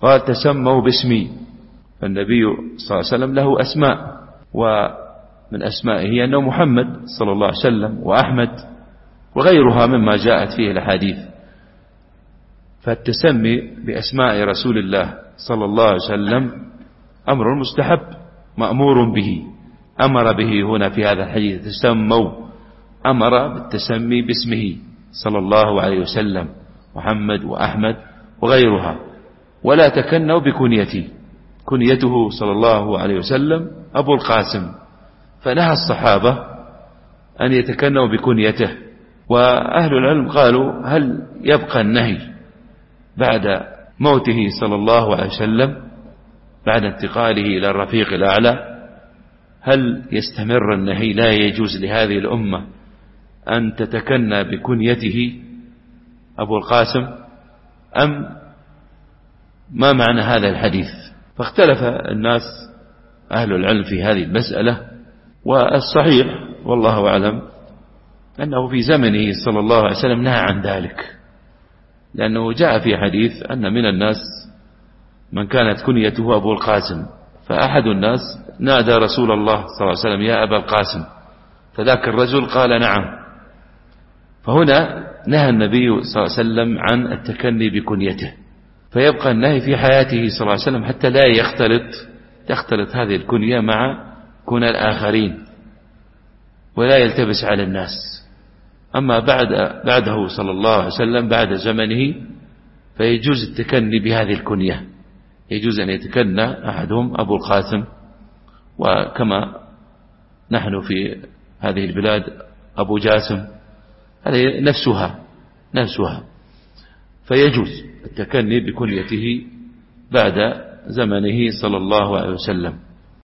قال تسموا باسمي. فالنبي صلى الله عليه وسلم له أسماء، ومن أسمائه أنه محمد صلى الله عليه وسلم وأحمد وغيرها مما جاءت فيه الأحاديث. فالتسمي بأسماء رسول الله صلى الله عليه وسلم أمر مستحب مأمور به، أمر به هنا في هذا الحديث تسموا، أمر بالتسمي باسمه صلى الله عليه وسلم محمد وأحمد وغيرها، ولا تكنوا بكنيته، كنيته صلى الله عليه وسلم أبو القاسم، فنهى الصحابة أن يتكنوا بكنيته. وأهل العلم قالوا هل يبقى النهي بعد موته صلى الله عليه وسلم بعد انتقاله إلى الرفيق الأعلى؟ هل يستمر النهي لا يجوز لهذه الأمة أن تتكنى بكنيته أبو القاسم، أم ما معنى هذا الحديث؟ فاختلف الناس أهل العلم في هذه المسألة، والصحيح والله أعلم أنه في زمنه صلى الله عليه وسلم نهى عن ذلك، لأنه جاء في حديث أن من الناس من كانت كنيته أبو القاسم، فأحد الناس نادى رسول الله صلى الله عليه وسلم يا أبا القاسم، فذاك الرجل قال نعم. فهنا نهى النبي صلى الله عليه وسلم عن التكني بكنيته، فيبقى النهي في حياته صلى الله عليه وسلم حتى لا تختلط هذه الكنية مع كنى الآخرين ولا يلتبس على الناس. أما بعده صلى الله عليه وسلم بعد زمنه فيجوز التكني بهذه الكنية، يجوز أن يتكنى أحدهم أبو القاسم، وكما نحن في هذه البلاد أبو جاسم، هذه نفسها، فيجوز التكني بكنيته بعد زمنه صلى الله عليه وسلم.